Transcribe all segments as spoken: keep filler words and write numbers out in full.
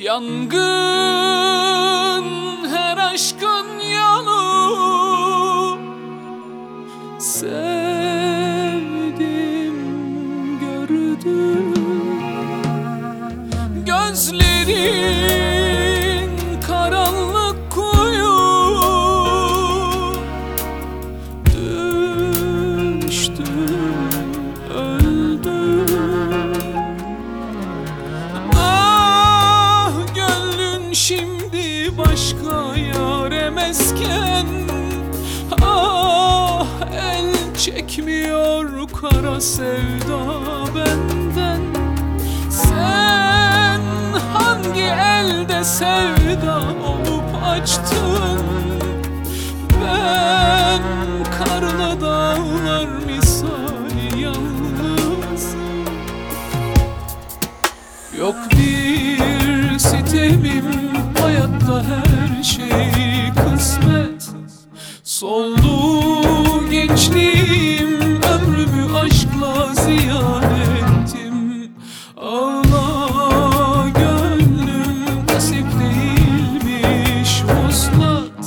Yangın her aşkın yolu, sevdim gördüm. Gözlerin karanlık kuyu, düştüm öldüm. Ah gönlün şimdi başka yâre mesken, ah el çekmiyor kara sevda benden. Sen hangi elde sevda olup açtın? Ben karlı dağlar misali yalnız. Yok bir sitemim, hayatta her şey kısmet. Soldu gençliğim, ömrümü aşkla ziyan ettim. Ağla gönlüm, nasip değilmiş vuslat.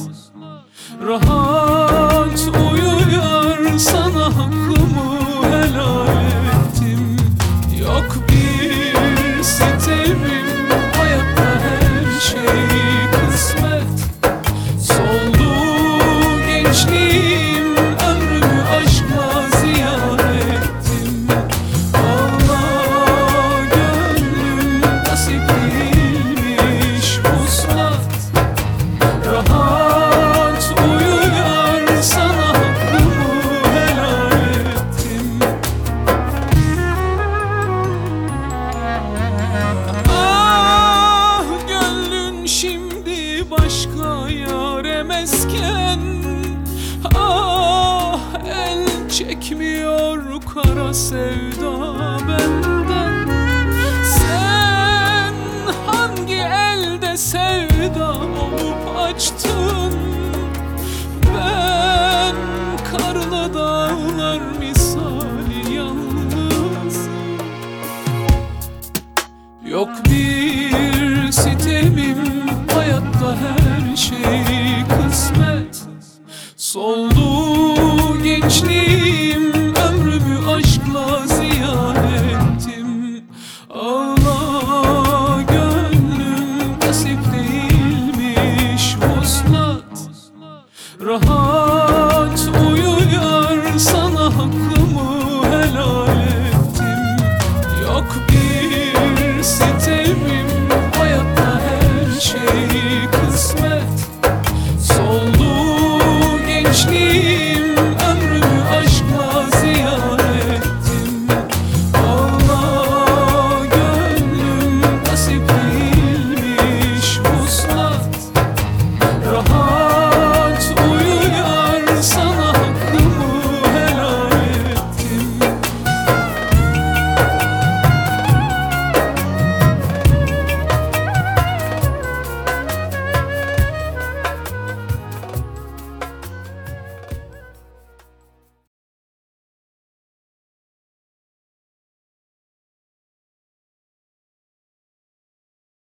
Rahat uyuyor, sana hakkımı helal ettim. Yok bir sitemim, hayatta her şey kısmet. Soldu gençliğim, ömrümü aşkla ziyan ettim. Ağla gönlüm, nasip değilmiş vuslat. Rahat uyuyor, sana hakkımı helal ettim. Ah gönlün şimdi başka yâre mesken, ah el çekmiyor kara sevda benden. Sen hangi elde sevda olup açtın? Ben karlı dağlar misali yalnız. Yok bir sitemim, hayatta her şey kısmet. Soldu